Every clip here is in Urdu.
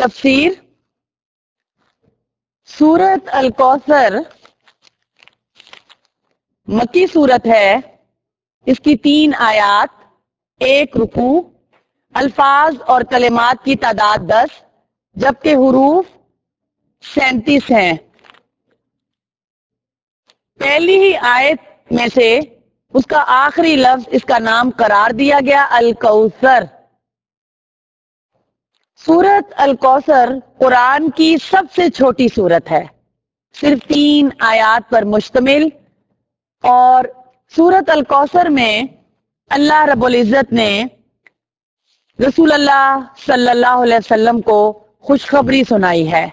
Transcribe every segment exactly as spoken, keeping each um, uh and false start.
تفسیر سورت الکوثر مکی سورت ہے، اس کی تین آیات، ایک رکوع، الفاظ اور کلمات کی تعداد دس جبکہ حروف سینتیس ہیں۔ پہلی ہی آیت میں سے اس کا آخری لفظ اس کا نام قرار دیا گیا، الکوثر۔ سورت الکوثر قرآن کی سب سے چھوٹی سورت ہے، صرف تین آیات پر مشتمل، اور سورت الکوثر میں اللہ رب العزت نے رسول اللہ صلی اللہ علیہ وسلم کو خوشخبری سنائی ہے۔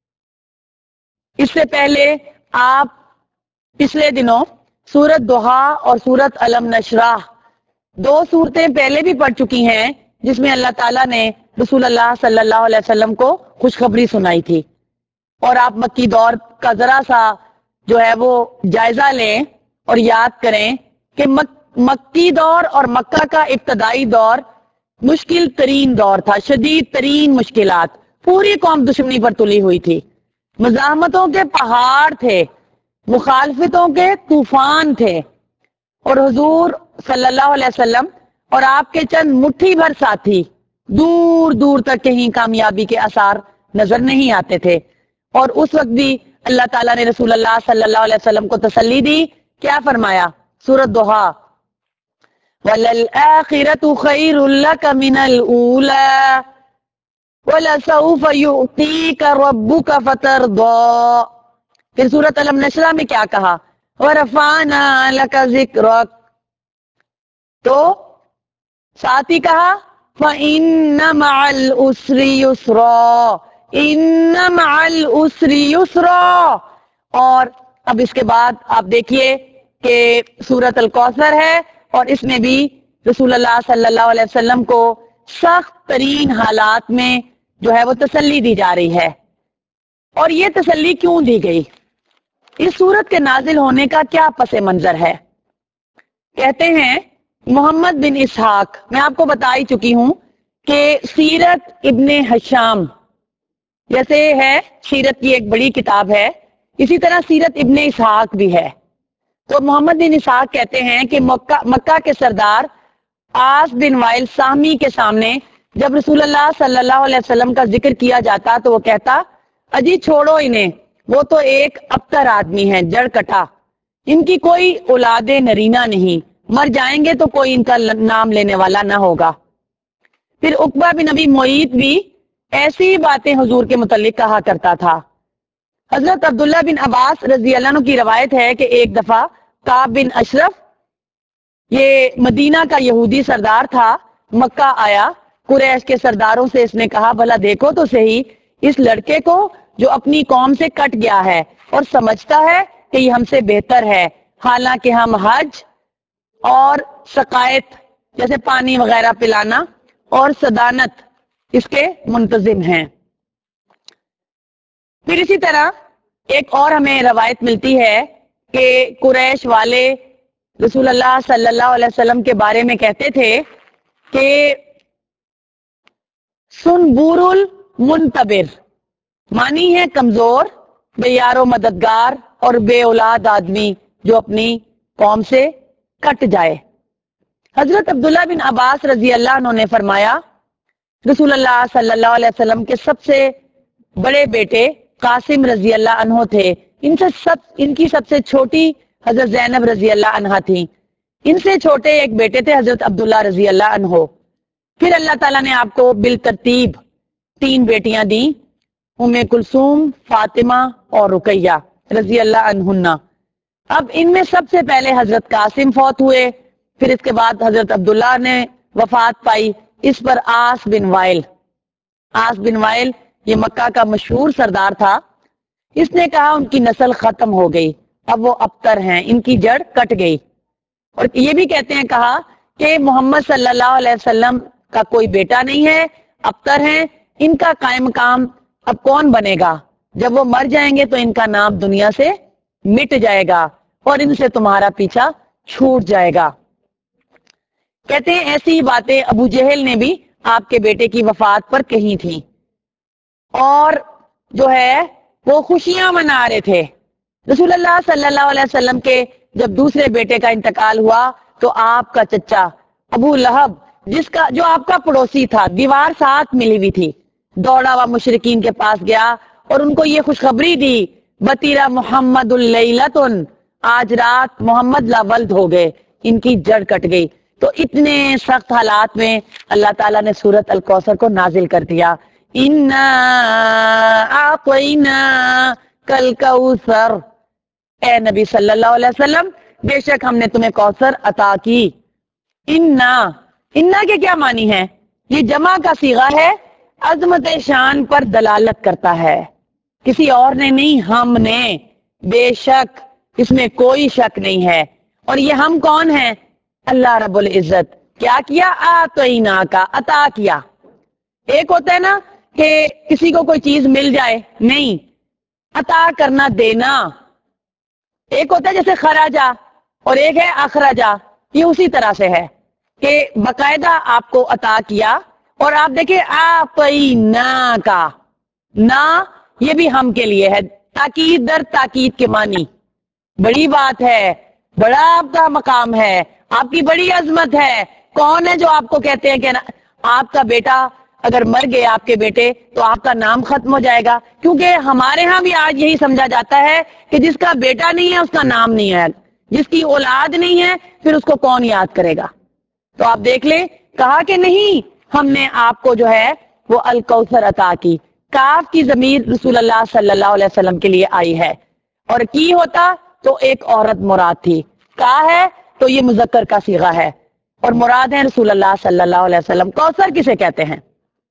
اس سے پہلے آپ پچھلے دنوں سورت ضحیٰ اور سورت علم نشرح دو صورتیں پہلے بھی پڑھ چکی ہیں، جس میں اللہ تعالیٰ نے رسول اللہ صلی اللہ علیہ وسلم کو خوشخبری سنائی تھی۔ اور آپ مکی دور کا ذرا سا جو ہے وہ جائزہ لیں اور یاد کریں کہ مک مکی دور اور مکہ کا ابتدائی دور مشکل ترین دور تھا، شدید ترین مشکلات، پوری قوم دشمنی پر تلی ہوئی تھی، مزاحمتوں کے پہاڑ تھے، مخالفتوں کے طوفان تھے، اور حضور صلی اللہ علیہ وسلم اور آپ کے چند مٹھی بھر ساتھی دور دور تک کہیں کامیابی کے آثار نظر نہیں آتے تھے۔ اور اس وقت بھی اللہ تعالیٰ نے رسول اللہ صلی اللہ علیہ وسلم کو تسلی دی، کیا فرمایا؟ سورۃ ضحیٰ، وَلَلْآخِرَةُ خَيْرٌ لَكَ مِنَ الْأُولَىٰ وَلَسَوْفَ يُعْطِيكَ رَبُّكَ فَتَرْضَىٰ۔ پھر سورۃ علم نشرح میں کیا کہا؟ وَرَفَعْنَا لَكَ ذِكْرَكَ۔ تو ساتھ ہی کہا فَإِنَّ مَعَ الْعُسْرِ يُسْرًا، إِنَّ مَعَ الْعُسْرِ يُسْرًا۔ اور اب اس کے بعد آپ دیکھیے کہ سورت الکوثر ہے، اور اس میں بھی رسول اللہ صلی اللہ علیہ وسلم کو سخت ترین حالات میں جو ہے وہ تسلی دی جا رہی ہے۔ اور یہ تسلی کیوں دی گئی؟ اس سورت کے نازل ہونے کا کیا پس منظر ہے؟ کہتے ہیں محمد بن اسحاق، میں آپ کو بتا ہی چکی ہوں کہ سیرت ابن ہشام جیسے ہے، سیرت کی ایک بڑی کتاب ہے، اسی طرح سیرت ابن اسحاق بھی ہے۔ تو محمد بن اسحاق کہتے ہیں کہ مکہ مکہ کے سردار عاص بن وائل سامی کے سامنے جب رسول اللہ صلی اللہ علیہ وسلم کا ذکر کیا جاتا تو وہ کہتا، اجی چھوڑو انہیں، وہ تو ایک ابتر آدمی ہے، جڑ کٹا، ان کی کوئی اولاد نرینہ نہیں، مر جائیں گے تو کوئی ان کا نام لینے والا نہ ہوگا۔ پھر عقبہ بن ابی معیط بھی ایسی باتیں حضور کے متعلق کہا کرتا تھا۔ حضرت عبداللہ بن عباس رضی اللہ عنہ کی روایت ہے کہ ایک دفعہ کعب بن اشرف، یہ مدینہ کا یہودی سردار تھا، مکہ آیا، قریش کے سرداروں سے اس نے کہا بھلا دیکھو تو صحیح اس لڑکے کو جو اپنی قوم سے کٹ گیا ہے اور سمجھتا ہے کہ یہ ہم سے بہتر ہے، حالانکہ ہم حج اور سقائت جیسے پانی وغیرہ پلانا اور صدانت اس کے منتظم ہیں۔ پھر اسی طرح ایک اور ہمیں روایت ملتی ہے کہ قریش والے رسول اللہ صلی اللہ علیہ وسلم کے بارے میں کہتے تھے کہ سنبور المنتبر، معنی ہے کمزور، بے یار و مددگار اور بے اولاد آدمی جو اپنی قوم سے کٹ جائے۔ حضرت عبداللہ بن عباس رضی اللہ عنہ نے فرمایا رسول اللہ صلی اللہ علیہ وسلم کے سب سے بڑے بیٹے قاسم رضی اللہ عنہ تھے، ان سے سب ان کی سب سے چھوٹی حضرت زینب رضی اللہ عنہ تھی، ان سے چھوٹے ایک بیٹے تھے حضرت عبداللہ رضی اللہ عنہ۔ پھر اللہ تعالیٰ نے آپ کو بالترتیب تین بیٹیاں دیں، ام کلثوم، فاطمہ اور رقیہ رضی اللہ عنہن۔ اب ان میں سب سے پہلے حضرت قاسم فوت ہوئے، پھر اس کے بعد حضرت عبداللہ نے وفات پائی، اس پر عاص بن وائل عاص بن وائل یہ مکہ کا مشہور سردار تھا، اس نے کہا ان کی نسل ختم ہو گئی، اب وہ ابتر ہیں، ان کی جڑ کٹ گئی۔ اور یہ بھی کہتے ہیں کہا کہ محمد صلی اللہ علیہ وسلم کا کوئی بیٹا نہیں ہے، ابتر ہیں، ان کا قائم مقام اب کون بنے گا؟ جب وہ مر جائیں گے تو ان کا نام دنیا سے مٹ جائے گا اور ان سے تمہارا پیچھا چھوٹ جائے گا۔ کہتے ہیں ایسی باتیں ابو جہل نے بھی آپ کے بیٹے کی وفات پر کہی تھیں۔ اور جو ہے وہ خوشیاں منا رہے تھے. رسول اللہ صلی اللہ علیہ وسلم کے جب دوسرے بیٹے کا انتقال ہوا تو آپ کا چچا ابو لہب، جس کا جو آپ کا پڑوسی تھا، دیوار ساتھ ملی ہوئی تھی، دوڑا ہوا مشرکین کے پاس گیا اور ان کو یہ خوشخبری دی، بطیرہ محمد اللیلتن، آج رات محمد لاولد ہو گئے، ان کی جڑ کٹ گئی. تو اتنے سخت حالات میں اللہ تعالیٰ نے سورت الکوثر کو نازل کر دیا. اِنَّا أَعْطَيْنَاكَ الْكَوْثَرَ، اے نبی صلی اللہ علیہ وسلم بے شک ہم نے تمہیں کوثر عطا کی. انا انا کے کیا معنی ہے؟ یہ جمع کا صیغہ ہے، عظمت شان پر دلالت کرتا ہے، کسی اور نے نہیں، ہم نے. بے شک، اس میں کوئی شک نہیں ہے. اور یہ ہم کون ہیں؟ اللہ رب العزت. کیا کیا؟ آتینا کا، عطا کیا. ایک ہوتا ہے نا کہ کسی کو کوئی چیز مل جائے، نہیں، عطا کرنا، دینا. ایک ہوتا ہے جیسے خراجہ اور ایک ہے اخراجہ، یہ اسی طرح سے ہے کہ باقاعدہ آپ کو عطا کیا. اور آپ دیکھیں آتینا کا، نا یہ بھی ہم کے لیے ہے، تاکید در تاکید کے معنی. بڑی بات ہے، بڑا آپ کا مقام ہے، آپ کی بڑی عظمت ہے. کون ہے جو آپ کو کہتے ہیں کہ آپ کا بیٹا اگر مر گئے، آپ کے بیٹے، تو آپ کا نام ختم ہو جائے گا؟ کیونکہ ہمارے ہاں بھی آج یہی سمجھا جاتا ہے کہ جس کا بیٹا نہیں ہے اس کا نام نہیں ہے، جس کی اولاد نہیں ہے پھر اس کو کون یاد کرے گا. تو آپ دیکھ لیں، کہا کہ نہیں، ہم نے آپ کو جو ہے وہ الکوثر عطا کی. کاف کی ضمیر رسول اللہ صلی اللہ علیہ وسلم کے لیے آئی ہے، اور کی ہوتا تو ایک عورت مراد تھی. کا ہے تو یہ مذکر کا صیغہ ہے اور مراد ہے رسول اللہ صلی اللہ علیہ وسلم. کوثر کسے کہتے ہیں؟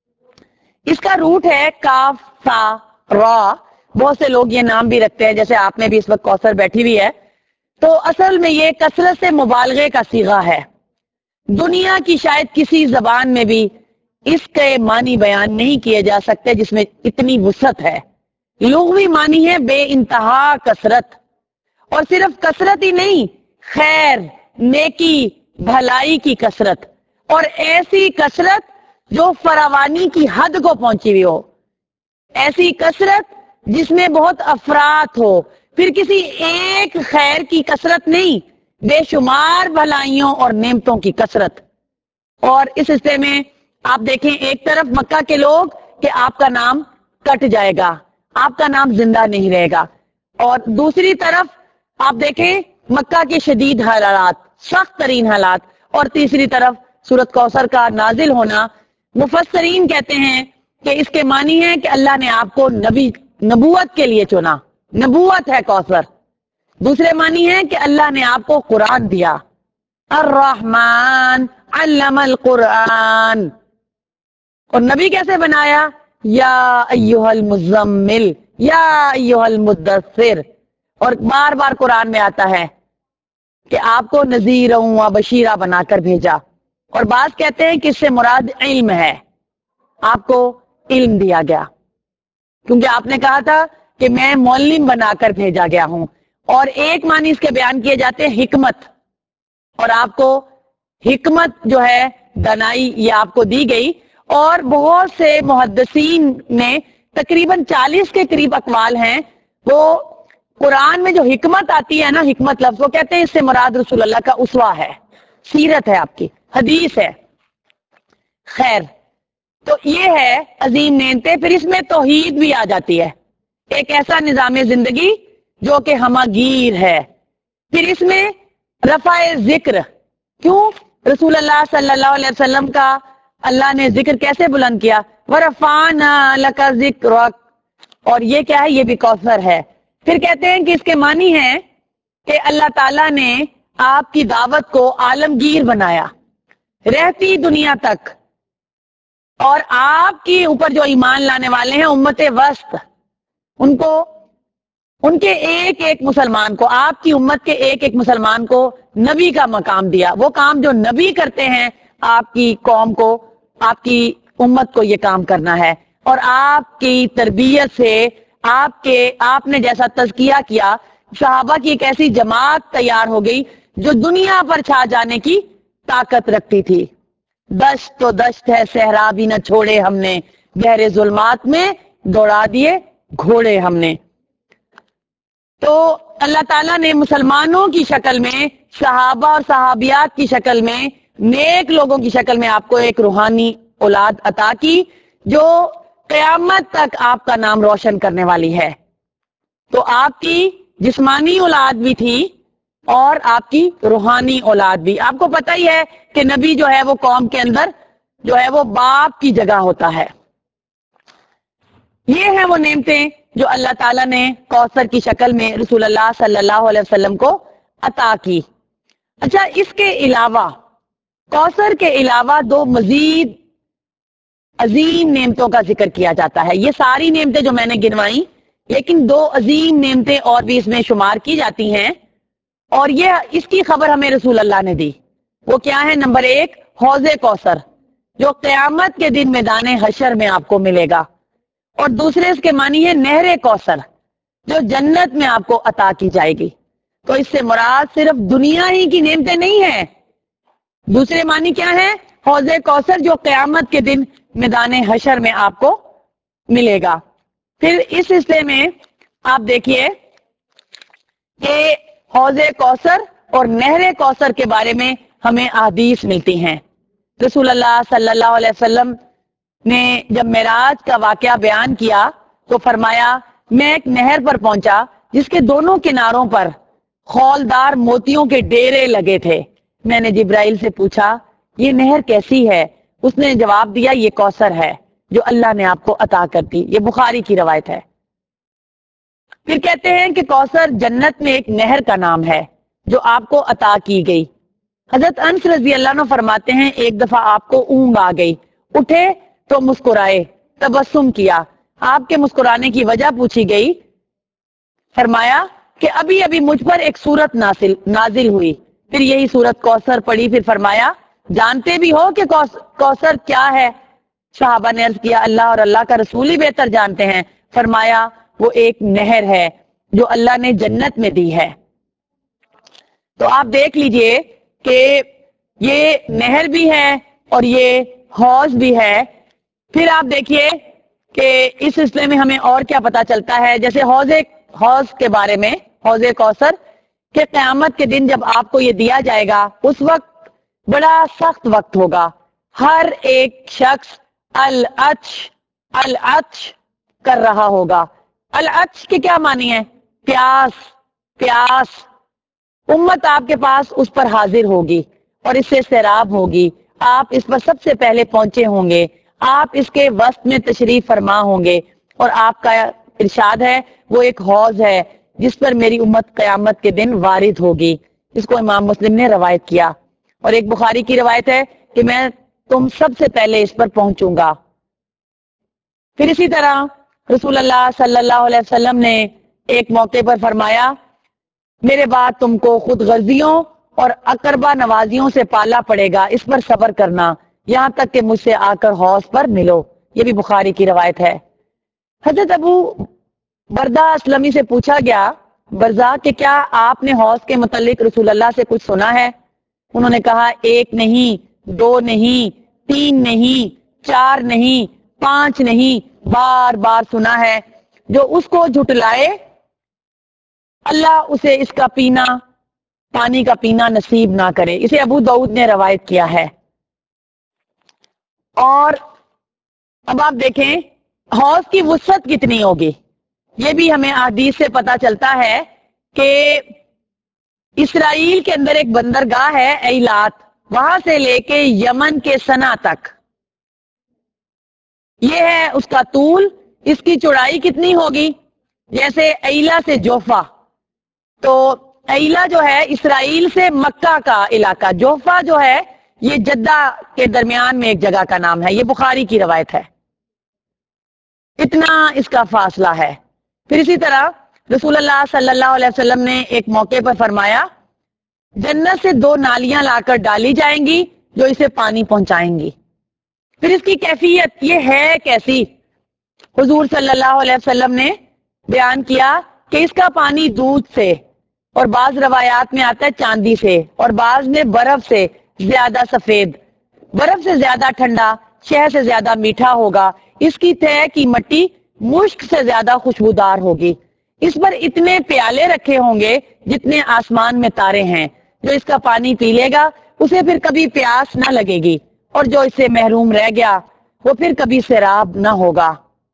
اس کا روٹ ہے کاف سا را. بہت سے لوگ یہ نام بھی رکھتے ہیں، جیسے آپ میں بھی اس وقت کوثر بیٹھی ہوئی ہے. تو اصل میں یہ کثرت سے مبالغے کا صیغہ ہے. دنیا کی شاید کسی زبان میں بھی اس کے معنی بیان نہیں کیے جا سکتے جس میں اتنی وسعت ہے. لغوی معنی ہے بے انتہا کثرت، اور صرف کثرت ہی نہیں، خیر، نیکی، بھلائی کی کثرت، اور ایسی کثرت جو فراوانی کی حد کو پہنچی ہوئی ہو، ایسی کثرت جس میں بہت افراد ہو. پھر کسی ایک خیر کی کثرت نہیں، بے شمار بھلائیوں اور نعمتوں کی کثرت. اور اس حصے میں آپ دیکھیں، ایک طرف مکہ کے لوگ کہ آپ کا نام کٹ جائے گا، آپ کا نام زندہ نہیں رہے گا، اور دوسری طرف آپ دیکھیں مکہ کے شدید حالات، سخت ترین حالات، اور تیسری طرف سورت کوثر کا نازل ہونا. مفسرین کہتے ہیں کہ اس کے معنی ہے کہ اللہ نے آپ کو نبی نبوت کے لیے چنا، نبوت ہے کوثر. دوسرے معنی ہے کہ اللہ نے آپ کو قرآن دیا، الرحمن علم القرآن. اور نبی کیسے بنایا؟ یا ایھا المزمل، یا ایھا المدثر. اور بار بار قرآن میں آتا ہے کہ آپ کو نذیر و بشیرہ بنا کر بھیجا. اور بعض کہتے ہیں کہ اس سے مراد علم ہے، آپ کو علم دیا گیا، کیونکہ آپ نے کہا تھا کہ میں معلم بنا کر بھیجا گیا ہوں. اور ایک معنی اس کے بیان کیے جاتے ہیں حکمت، اور آپ کو حکمت جو ہے، دانائی، یہ آپ کو دی گئی. اور بہت سے محدثین نے تقریباً چالیس کے قریب اقوال ہیں، وہ قرآن میں جو حکمت آتی ہے نا، حکمت لفظ، وہ کہتے ہیں اس سے مراد رسول اللہ کا اسوہ ہے، سیرت ہے، آپ کی حدیث ہے. خیر، تو یہ ہے عظیم نعمتیں. پھر اس میں توحید بھی آ جاتی ہے، ایک ایسا نظام زندگی جو کہ ہمہ گیر ہے. پھر اس میں رفع ذکر، کیوں رسول اللہ صلی اللہ علیہ وسلم کا اللہ نے ذکر کیسے بلند کیا؟ وَرَفَعْنَا لَكَ ذِكْرَكَ. اور یہ کیا ہے؟ یہ بھی کوثر ہے. پھر کہتے ہیں کہ اس کے معنی ہے کہ اللہ تعالیٰ نے آپ کی دعوت کو عالمگیر بنایا، رہتی دنیا تک. اور آپ کی اوپر جو ایمان لانے والے ہیں، امت وسط، ان کو، ان کے ایک ایک مسلمان کو، آپ کی امت کے ایک ایک مسلمان کو نبی کا مقام دیا. وہ کام جو نبی کرتے ہیں، آپ کی قوم کو، آپ کی امت کو یہ کام کرنا ہے. اور آپ کی تربیت سے آپ کے آپ نے جیسا تزکیہ کیا، صحابہ کی ایک ایسی جماعت تیار ہو گئی جو دنیا پر چھا جانے کی طاقت رکھتی تھی. دشت تو دشت ہے، صحرا بھی نہ چھوڑے ہم نے، گہرے ظلمات میں دوڑا دیے گھوڑے ہم نے. تو اللہ تعالیٰ نے مسلمانوں کی شکل میں، صحابہ اور صحابیات کی شکل میں، نیک لوگوں کی شکل میں آپ کو ایک روحانی اولاد عطا کی جو قیامت تک آپ کا نام روشن کرنے والی ہے. تو آپ کی جسمانی اولاد بھی تھی اور آپ کی روحانی اولاد بھی. آپ کو پتہ ہی ہے کہ نبی جو ہے وہ قوم کے اندر جو ہے وہ باپ کی جگہ ہوتا ہے. یہ ہیں وہ نعمتیں جو اللہ تعالیٰ نے کوثر کی شکل میں رسول اللہ صلی اللہ علیہ وسلم کو عطا کی. اچھا، اس کے علاوہ، کوثر کے علاوہ دو مزید عظیم نعمتوں کا ذکر کیا جاتا ہے. یہ ساری نعمتیں جو میں نے گنوائیں، لیکن دو عظیم نعمتیں اور بھی اس میں شمار کی جاتی ہیں، اور یہ اس کی خبر ہمیں رسول اللہ نے دی. وہ کیا ہے؟ نمبر ایک، حوض کوثر جو قیامت کے دن میدان حشر میں آپ کو ملے گا، اور دوسرے اس کے معنی ہے نہر کوثر جو جنت میں آپ کو عطا کی جائے گی. تو اس سے مراد صرف دنیا ہی کی نعمتیں نہیں ہیں. دوسرے معنی کیا ہے؟ حوض کوثر جو قیامت کے دن میدان حشر میں آپ کو ملے گا. پھر اس حصے میں آپ دیکھیے کہ حوض کوثر اور نہر کوثر کے بارے میں ہمیں احادیث ملتی ہیں. رسول اللہ صلی اللہ علیہ وسلم نے جب معراج کا واقعہ بیان کیا تو فرمایا، میں ایک نہر پر پہنچا جس کے دونوں کناروں پر خولدار موتیوں کے ڈیرے لگے تھے. میں نے جبرائیل سے پوچھا، یہ نہر کیسی ہے؟ اس نے جواب دیا، یہ کوثر ہے جو اللہ نے آپ کو عطا کر دی. یہ بخاری کی روایت ہے. پھر کہتے ہیں کہ کوثر جنت میں ایک نہر کا نام ہے جو آپ کو عطا کی گئی. حضرت انس رضی اللہ عنہ فرماتے ہیں، ایک دفعہ آپ کو اونگ آ گئی، اٹھے تو مسکرائے، تبسم کیا. آپ کے مسکرانے کی وجہ پوچھی گئی. فرمایا کہ ابھی ابھی مجھ پر ایک سورت نازل نازل ہوئی، پھر یہی سورت کوثر پڑھی. پھر فرمایا، جانتے بھی ہو کہ کوثر کیا ہے؟ صحابہ نے عرض کیا، اللہ اور اللہ کا رسول ہی بہتر جانتے ہیں. فرمایا، وہ ایک نہر ہے جو اللہ نے جنت میں دی ہے. تو آپ دیکھ لیجئے کہ یہ نہر بھی ہے اور یہ حوض بھی ہے. پھر آپ دیکھیے کہ اس سلسلے میں ہمیں اور کیا پتا چلتا ہے. جیسے حوض حوض کے بارے میں، حوض کوثر، کہ قیامت کے دن جب آپ کو یہ دیا جائے گا اس وقت بڑا سخت وقت ہوگا. ہر ایک شخص العطش العطش کر رہا ہوگا. العطش کے کیا معنی ہے؟ پیاس. پیاس. امت آپ کے پاس اس پر حاضر ہوگی اور اس سے سیراب ہوگی. آپ اس پر سب سے پہلے پہنچے ہوں گے، آپ اس کے وسط میں تشریف فرما ہوں گے، اور آپ کا ارشاد ہے وہ ایک حوض ہے جس پر میری امت قیامت کے دن وارد ہوگی. اس کو امام مسلم نے روایت کیا. اور ایک بخاری کی روایت ہے کہ میں تم سب سے پہلے اس پر پہنچوں گا. پھر اسی طرح رسول اللہ صلی اللہ علیہ وسلم نے ایک موقع پر فرمایا، میرے بعد تم کو خود غرضیوں اور اقربا نوازیوں سے پالا پڑے گا، اس پر صبر کرنا یہاں تک کہ مجھ سے آ کر حوض پر ملو. یہ بھی بخاری کی روایت ہے. حضرت ابو بردہ اسلمی سے پوچھا گیا، برزا کہ کیا آپ نے حوض کے متعلق رسول اللہ سے کچھ سنا ہے؟ انہوں نے کہا، ایک نہیں، دو نہیں، تین نہیں، چار نہیں، پانچ نہیں، بار بار سنا ہے. جو اس کو جھٹلائے اللہ اسے اس کا پینا، پانی کا پینا نصیب نہ کرے. اسے ابو داؤد نے روایت کیا ہے. اور اب آپ دیکھیں حوض کی وسعت کتنی ہوگی. یہ بھی ہمیں احادیث سے پتا چلتا ہے کہ اسرائیل کے اندر ایک بندرگاہ ہے ایلات، وہاں سے لے کے یمن کے سنا تک، یہ ہے اس کا طول. اس کی چوڑائی کتنی ہوگی؟ جیسے ایلا سے جوفا، تو ایلا جو ہے اسرائیل سے مکہ کا علاقہ، جوفا جو ہے یہ جدہ کے درمیان میں ایک جگہ کا نام ہے. یہ بخاری کی روایت ہے. اتنا اس کا فاصلہ ہے. پھر اسی طرح رسول اللہ صلی اللہ علیہ وسلم نے ایک موقع پر فرمایا، جنت سے دو نالیاں لا کر ڈالی جائیں گی جو اسے پانی پہنچائیں گی. پھر اس کی کیفیت یہ ہے کیسی؟ حضور صلی اللہ علیہ وسلم نے بیان کیا کہ اس کا پانی دودھ سے، اور بعض روایات میں آتا ہے چاندی سے، اور بعض میں برف سے زیادہ سفید، برف سے زیادہ ٹھنڈا، شہد سے زیادہ میٹھا ہوگا. اس کی تہ کی مٹی مشک سے زیادہ خوشبودار ہوگی. اس پر اتنے پیالے رکھے ہوں گے جتنے آسمان میں تارے ہیں. جو اس کا پانی پی لے گا اسے پھر کبھی پیاس نہ لگے گی، اور جو اس سے محروم رہ گیا وہ پھر کبھی سیراب نہ ہوگا.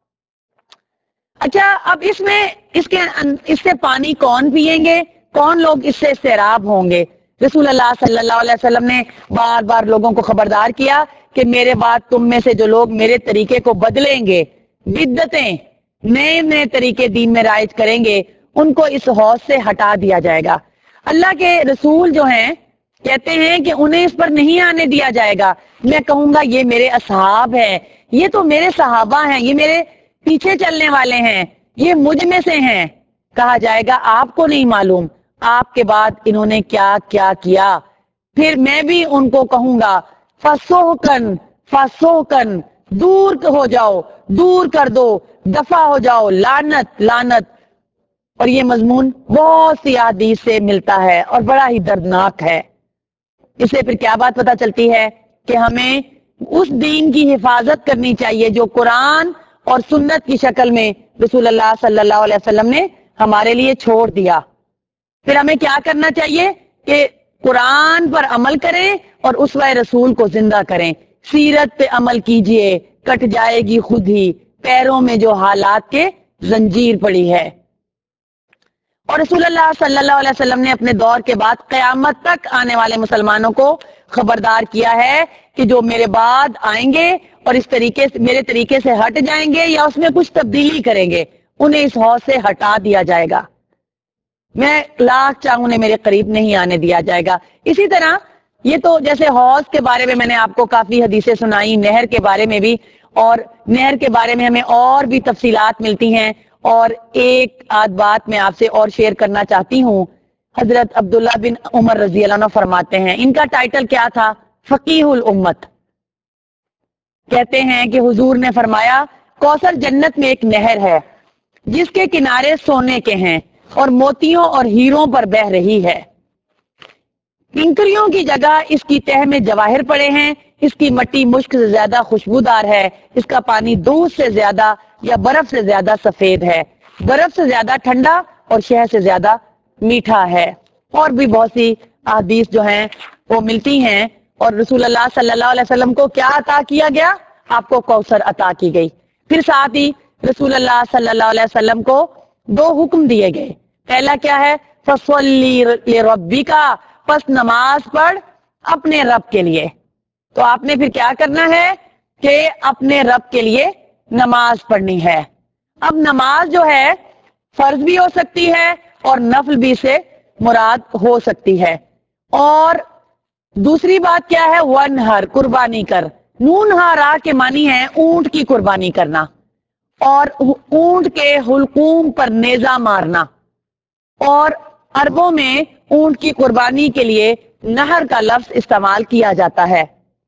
اچھا، اب اس میں اس کے اس سے پانی کون پیئیں گے؟ کون لوگ اس سے سیراب ہوں گے؟ رسول اللہ صلی اللہ علیہ وسلم نے بار بار لوگوں کو خبردار کیا کہ میرے بعد تم میں سے جو لوگ میرے طریقے کو بدلیں گے، بدعتیں نئے نئے طریقے دین میں رائج کریں گے، ان کو اس حوض سے ہٹا دیا جائے گا. اللہ کے رسول جو ہیں کہتے ہیں کہ انہیں اس پر نہیں آنے دیا جائے گا. میں کہوں گا یہ میرے اصحاب ہیں، یہ تو میرے صحابہ ہیں، یہ میرے پیچھے چلنے والے ہیں، یہ مجھ میں سے ہیں. کہا جائے گا آپ کو نہیں معلوم آپ کے بعد انہوں نے کیا کیا کیا. پھر میں بھی ان کو کہوں گا فسوکن فسوکن، دور ہو جاؤ، دور کر دو، دفع ہو جاؤ، لعنت لعنت. اور یہ مضمون بہت سی احادیث سے ملتا ہے اور بڑا ہی دردناک ہے. اس سے پھر کیا بات پتہ چلتی ہے کہ ہمیں اس دین کی حفاظت کرنی چاہیے جو قرآن اور سنت کی شکل میں رسول اللہ صلی اللہ علیہ وسلم نے ہمارے لیے چھوڑ دیا. پھر ہمیں کیا کرنا چاہیے کہ قرآن پر عمل کریں اور اسوہ رسول کو زندہ کریں. سیرت پہ عمل کیجئے، کٹ جائے گی خود ہی پیروں میں جو حالات کے زنجیر پڑی ہے. اور رسول اللہ صلی اللہ علیہ وسلم نے اپنے دور کے بعد قیامت تک آنے والے مسلمانوں کو خبردار کیا ہے کہ جو میرے بعد آئیں گے اور اس طریقے سے میرے طریقے سے ہٹ جائیں گے یا اس میں کچھ تبدیلی کریں گے، انہیں اس حوض سے ہٹا دیا جائے گا. میں لاکھ چاہوں نے میرے قریب نہیں آنے دیا جائے گا. اسی طرح یہ تو جیسے حوض کے بارے میں میں نے آپ کو کافی حدیثیں سنائی، نہر کے بارے میں بھی، اور نہر کے بارے میں ہمیں اور بھی تفصیلات ملتی ہیں. اور ایک آدھ بات میں آپ سے اور شیئر کرنا چاہتی ہوں. حضرت عبداللہ بن عمر رضی اللہ عنہ فرماتے ہیں، ان کا ٹائٹل کیا تھا؟ فقیہ الامت. کہتے ہیں کہ حضور نے فرمایا کوثر جنت میں ایک نہر ہے جس کے کنارے سونے کے ہیں اور موتیوں اور ہیروں پر بہہ رہی ہے. کنکریوں کی جگہ اس کی تہ میں جواہر پڑے ہیں. اس کی مٹی مشک سے زیادہ خوشبودار ہے. اس کا پانی دودھ سے زیادہ یا برف سے زیادہ سفید ہے. برف سے زیادہ ٹھنڈا اور شہد سے زیادہ میٹھا ہے. اور بھی بہت سی احادیث جو ہیں وہ ملتی ہیں. اور رسول اللہ صلی اللہ علیہ وسلم کو کیا عطا کیا گیا؟ آپ کو کوثر عطا کی گئی. پھر ساتھ ہی رسول اللہ صلی اللہ علیہ وسلم کو دو حکم دیے گئے. پہلا کیا ہے؟ فصلی لربک، پس نماز پڑھ اپنے رب کے لیے. تو آپ نے پھر کیا کرنا ہے کہ اپنے رب کے لیے نماز پڑھنی ہے. اب نماز جو ہے فرض بھی ہو سکتی ہے اور نفل بھی سے مراد ہو سکتی ہے. اور دوسری بات کیا ہے؟ ونہر، قربانی کر. نون ہا را کے معنی ہے اونٹ کی قربانی کرنا اور اونٹ کے حلقوم پر نیزہ مارنا. اور عربوں میں اونٹ کی قربانی کے لیے نہر کا لفظ استعمال کیا جاتا ہے.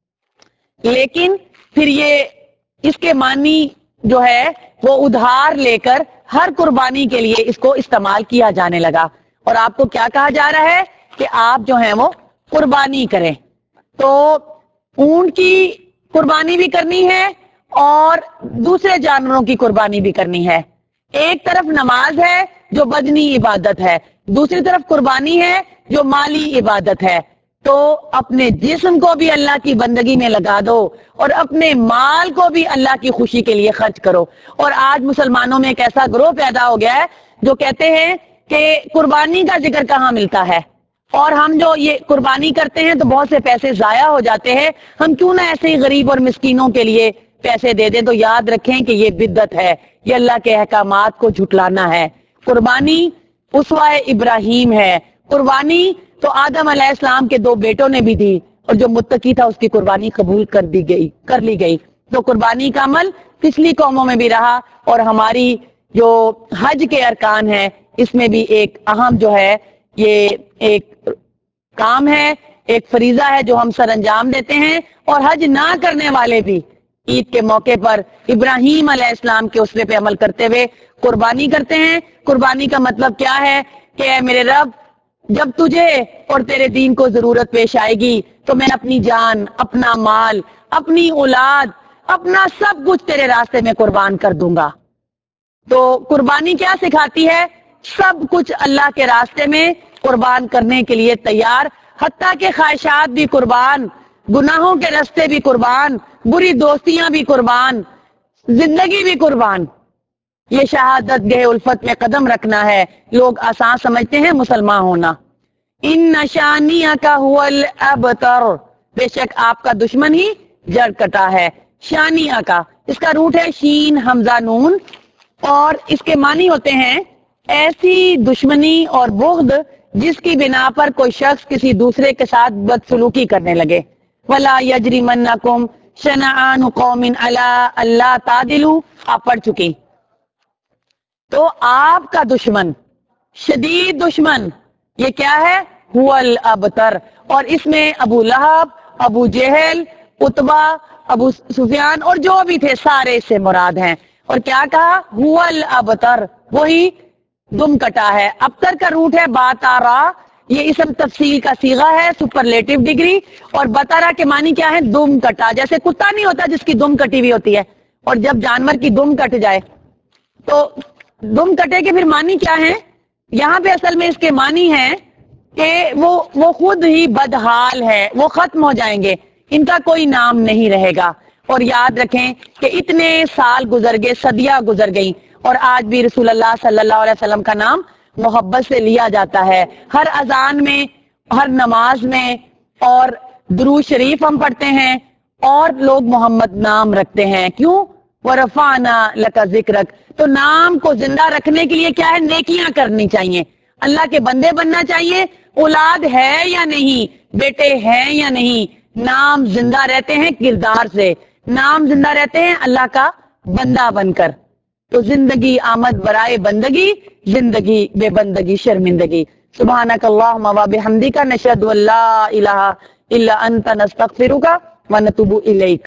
لیکن پھر یہ اس کے معنی جو ہے وہ ادھار لے کر ہر قربانی کے لیے اس کو استعمال کیا جانے لگا. اور آپ کو کیا کہا جا رہا ہے کہ آپ جو ہیں وہ قربانی کریں. تو اونٹ کی قربانی بھی کرنی ہے اور دوسرے جانوروں کی قربانی بھی کرنی ہے. ایک طرف نماز ہے جو بدنی عبادت ہے، دوسری طرف قربانی ہے جو مالی عبادت ہے. تو اپنے جسم کو بھی اللہ کی بندگی میں لگا دو اور اپنے مال کو بھی اللہ کی خوشی کے لیے خرچ کرو. اور آج مسلمانوں میں ایک ایسا گروہ پیدا ہو گیا ہے جو کہتے ہیں کہ قربانی کا ذکر کہاں ملتا ہے، اور ہم جو یہ قربانی کرتے ہیں تو بہت سے پیسے ضائع ہو جاتے ہیں، ہم کیوں نہ ایسے ہی غریب اور مسکینوں کے لیے پیسے دے دیں. تو یاد رکھیں کہ یہ بدعت ہے، یہ اللہ کے احکامات کو جھٹلانا ہے. قربانی اسوہ ابراہیم ہے. قربانی تو آدم علیہ السلام کے دو بیٹوں نے بھی دی اور جو متقی تھا اس کی قربانی قبول کر دی گئی کر لی گئی. تو قربانی کا عمل پچھلی قوموں میں بھی رہا اور ہماری جو حج کے ارکان ہے اس میں بھی ایک اہم جو ہے یہ ایک کام ہے، ایک فریضہ ہے جو ہم سر انجام دیتے ہیں. اور حج نہ کرنے والے بھی عید کے موقع پر ابراہیم علیہ السلام کے اسوے پہ عمل کرتے ہوئے قربانی کرتے ہیں. قربانی کا مطلب کیا ہے کہ اے میرے رب، جب تجھے اور تیرے دین کو ضرورت پیش آئے گی تو میں اپنی جان، اپنا مال، اپنی اولاد، اپنا سب کچھ تیرے راستے میں قربان کر دوں گا. تو قربانی کیا سکھاتی ہے؟ سب کچھ اللہ کے راستے میں قربان کرنے کے لیے تیار، حتیٰ کہ خواہشات بھی قربان، گناہوں کے راستے بھی قربان، بری دوستیاں بھی قربان، زندگی بھی قربان۔ یہ شہادت گہ الفت میں قدم رکھنا ہے۔ لوگ آسان سمجھتے ہیں مسلمان ہونا۔ ان نشانیہ کا هو الابتر، بے شک آپ کا دشمن ہی جڑ کٹا ہے۔ شانیہ کا اس کا روٹ ہے شین حمزہ نون، اور اس کے معنی ہوتے ہیں ایسی دشمنی اور بغض جس کی بنا پر کوئی شخص کسی دوسرے کے ساتھ بدسلوکی کرنے لگے۔ وَلَا يَجْرِمَنَّكُمْ شَنَآنُ قَوْمٍ عَلَىٰ أَلَّا تَعْدِلُوا، آپ پڑھ چکی۔ تو آپ کا دشمن، شدید دشمن، یہ کیا ہے؟ هو الابتر، اور اس میں ابو لہب، ابو جہل، عتبہ، ابو سفیان اور جو بھی تھے سارے اس سے مراد ہیں۔ اور کیا کہا؟ هو الابتر، وہی دم کٹا ہے۔ ابتر کا روٹ ہے باتارا، یہ اسم تفصیل کا صیغہ ہے، سپرلیٹو ڈگری، اور بتارا کے معنی کیا ہے؟ دم کٹا۔ جیسے کتا نہیں ہوتا جس کی دم کٹی ہوئی ہوتی ہے، اور جب جانور کی دم کٹ جائے تو دم کٹے کے پھر معنی کیا ہے؟ یہاں پہ اصل میں اس کے معنی ہے کہ وہ وہ خود ہی بدحال ہے، وہ ختم ہو جائیں گے، ان کا کوئی نام نہیں رہے گا۔ اور یاد رکھیں کہ اتنے سال گزر گئے، صدیاں گزر گئیں، اور آج بھی رسول اللہ صلی اللہ علیہ وسلم کا نام محبت سے لیا جاتا ہے۔ ہر اذان میں، ہر نماز میں، اور درود شریف ہم پڑھتے ہیں، اور لوگ محمد نام رکھتے ہیں۔ کیوں؟ وَرَفَعْنَا لَكَ ذِكْرَكَ، تو نام کو زندہ رکھنے کے لیے کیا ہے؟ نیکیاں کرنی چاہیے، اللہ کے بندے بننا چاہیے۔ اولاد ہے یا نہیں، بیٹے ہیں یا نہیں، نام زندہ رہتے ہیں کردار سے، نام زندہ رہتے ہیں اللہ کا بندہ بن کر۔ تو زندگی آمد برائے بندگی، زندگی بے بندگی شرمندگی۔ سبحانک اللہم و بحمدک، نشہد ان لا الہ الا انت، نستغفرک و نتوب الیک۔